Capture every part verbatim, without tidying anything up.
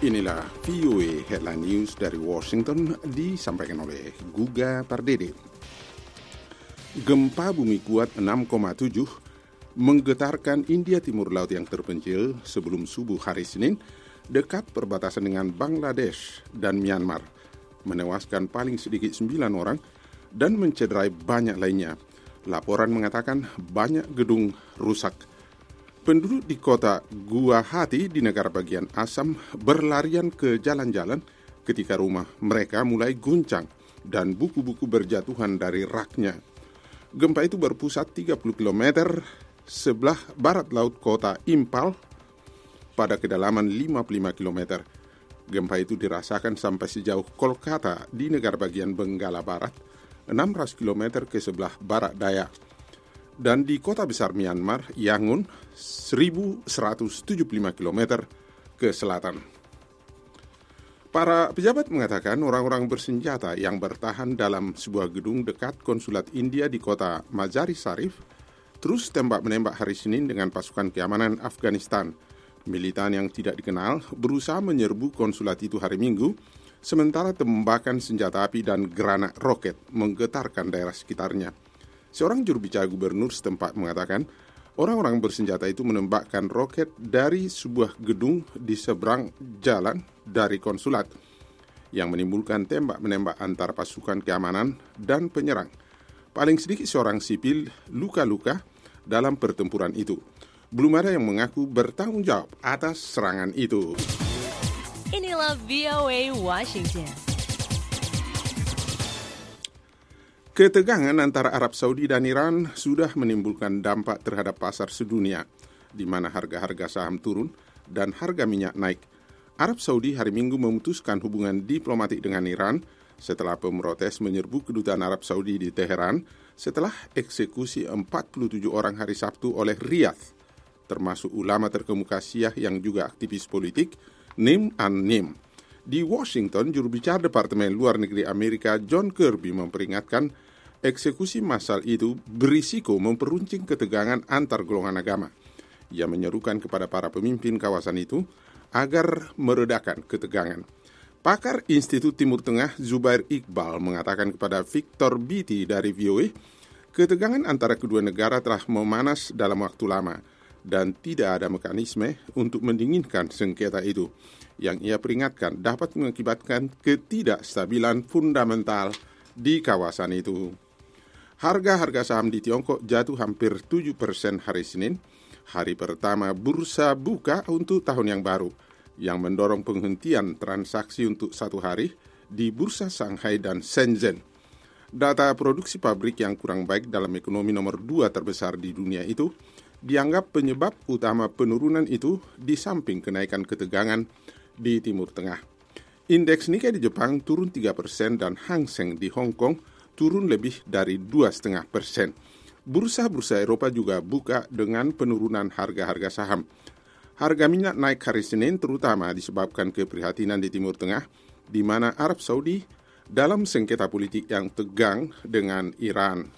Inilah V O A Headline News dari Washington disampaikan oleh Guga Pardede. Gempa bumi kuat enam koma tujuh menggetarkan India Timur Laut yang terpencil sebelum subuh hari Senin dekat perbatasan dengan Bangladesh dan Myanmar, menewaskan paling sedikit sembilan orang dan mencederai banyak lainnya. Laporan mengatakan banyak gedung rusak. Penduduk di kota Guwahati di negara bagian Assam berlarian ke jalan-jalan ketika rumah mereka mulai guncang dan buku-buku berjatuhan dari raknya. Gempa itu berpusat tiga puluh kilometer sebelah barat laut kota Impal pada kedalaman lima puluh lima kilometer. Gempa itu dirasakan sampai sejauh Kolkata di negara bagian Benggala Barat, enam ratus kilometer ke sebelah barat daya. Dan di kota besar Myanmar, Yangon, seribu seratus tujuh puluh lima kilometer ke selatan. Para pejabat mengatakan orang-orang bersenjata yang bertahan dalam sebuah gedung dekat konsulat India di kota Mazar-i Sharif terus tembak-menembak hari Senin dengan pasukan keamanan Afghanistan. Militan yang tidak dikenal berusaha menyerbu konsulat itu hari Minggu, sementara tembakan senjata api dan granat roket menggetarkan daerah sekitarnya. Seorang juru bicara gubernur setempat mengatakan orang-orang bersenjata itu menembakkan roket dari sebuah gedung di seberang jalan dari konsulat yang menimbulkan tembak-menembak antar pasukan keamanan dan penyerang. Paling sedikit seorang sipil luka-luka dalam pertempuran itu. Belum ada yang mengaku bertanggung jawab atas serangan itu. Inilah V O A Washington. Ketegangan antara Arab Saudi dan Iran sudah menimbulkan dampak terhadap pasar sedunia, di mana harga-harga saham turun dan harga minyak naik. Arab Saudi hari Minggu memutuskan hubungan diplomatik dengan Iran setelah pemrotes menyerbu kedutaan Arab Saudi di Teheran setelah eksekusi empat puluh tujuh orang hari Sabtu oleh Riyadh, termasuk ulama terkemuka Syiah yang juga aktivis politik, Nim an-Nim. Di Washington, juru bicara Departemen Luar Negeri Amerika John Kirby memperingatkan eksekusi massal itu berisiko memperuncing ketegangan antar golongan agama. Ia menyerukan kepada para pemimpin kawasan itu agar meredakan ketegangan. Pakar Institut Timur Tengah Zubair Iqbal mengatakan kepada Victor Beatty dari V O A, ketegangan antara kedua negara telah memanas dalam waktu lama dan tidak ada mekanisme untuk mendinginkan sengketa itu, yang ia peringatkan dapat mengakibatkan ketidakstabilan fundamental di kawasan itu. Harga-harga saham di Tiongkok jatuh hampir tujuh persen hari Senin, hari pertama bursa buka untuk tahun yang baru, yang mendorong penghentian transaksi untuk satu hari di bursa Shanghai dan Shenzhen. Data produksi pabrik yang kurang baik dalam ekonomi nomor dua terbesar di dunia itu dianggap penyebab utama penurunan itu di samping kenaikan ketegangan di Timur Tengah. Indeks Nikkei di Jepang turun tiga persen dan Hang Seng di Hong Kong turun lebih dari dua koma lima persen. Bursa-bursa Eropa juga buka dengan penurunan harga-harga saham. Harga minyak naik hari Senin terutama disebabkan keprihatinan di Timur Tengah, di mana Arab Saudi dalam sengketa politik yang tegang dengan Iran.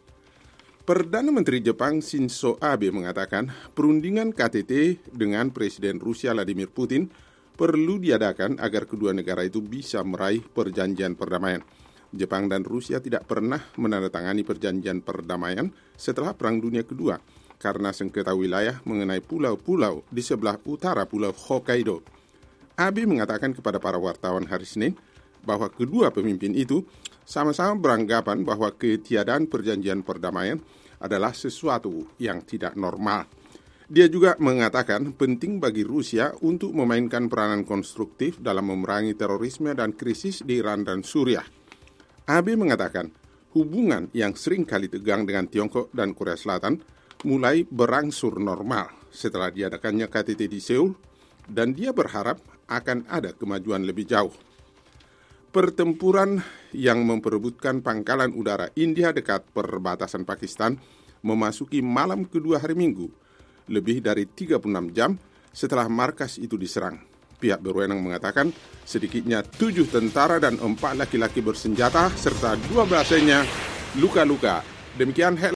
Perdana Menteri Jepang Shinzo Abe mengatakan perundingan K T T dengan Presiden Rusia Vladimir Putin perlu diadakan agar kedua negara itu bisa meraih perjanjian perdamaian. Jepang dan Rusia tidak pernah menandatangani perjanjian perdamaian setelah Perang Dunia Kedua karena sengketa wilayah mengenai pulau-pulau di sebelah utara Pulau Hokkaido. Abe mengatakan kepada para wartawan hari Senin bahwa kedua pemimpin itu sama-sama beranggapan bahwa ketiadaan perjanjian perdamaian adalah sesuatu yang tidak normal. Dia juga mengatakan penting bagi Rusia untuk memainkan peranan konstruktif dalam memerangi terorisme dan krisis di Iran dan Suriah. Abe mengatakan hubungan yang sering kali tegang dengan Tiongkok dan Korea Selatan mulai berangsur normal setelah diadakannya K T T di Seoul, dan dia berharap akan ada kemajuan lebih jauh. Pertempuran yang memperebutkan pangkalan udara India dekat perbatasan Pakistan memasuki malam kedua hari Minggu, lebih dari tiga puluh enam jam setelah markas itu diserang. Pihak berwenang mengatakan sedikitnya tujuh tentara dan empat laki-laki bersenjata serta dua belas lainnya luka-luka. Demikian